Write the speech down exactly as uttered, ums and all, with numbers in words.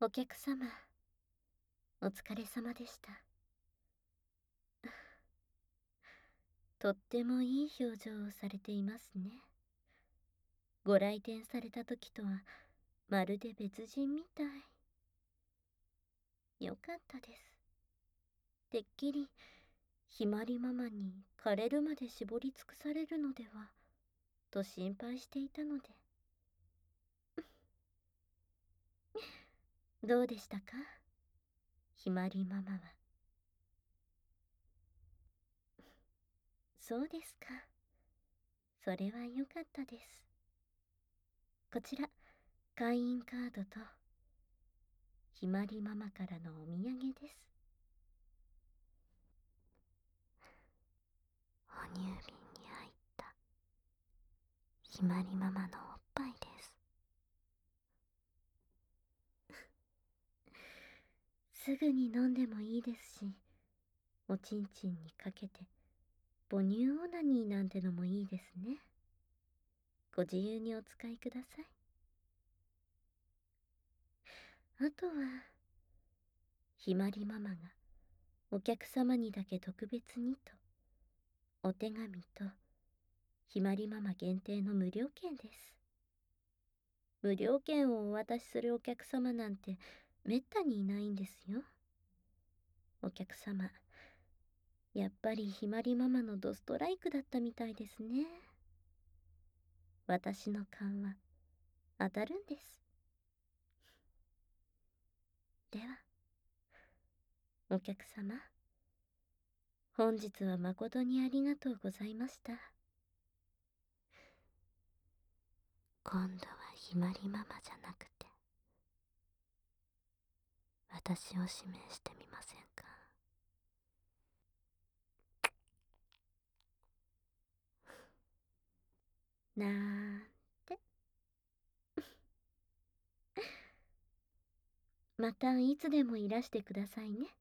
お客様、お疲れ様でした。とってもいい表情をされていますね。ご来店された時とは、まるで別人みたい。よかったです。てっきり、ひまりママに枯れるまで絞り尽くされるのでは、と心配していたので。どうでしたか、ひまりママは。そうですか。それはよかったです。こちら、会員カードと、ひまりママからのお土産です。哺乳瓶に入ったひまりママのおっぱいです。すぐに飲んでもいいですし、おちんちんにかけて母乳オナニーなんてのもいいですね。ご自由にお使いください。あとは、ひまりママがお客様にだけ特別にと、お手紙とひまりママ限定の無料券です。無料券をお渡しするお客様なんてめったにいないんですよ。お客様、やっぱりひまりママのドストライクだったみたいですね。私の勘は当たるんです。では、お客様、本日は誠にありがとうございました。今度はひまりママじゃなくて、私を指名してみませんか。なーんて。またいつでもいらしてくださいね。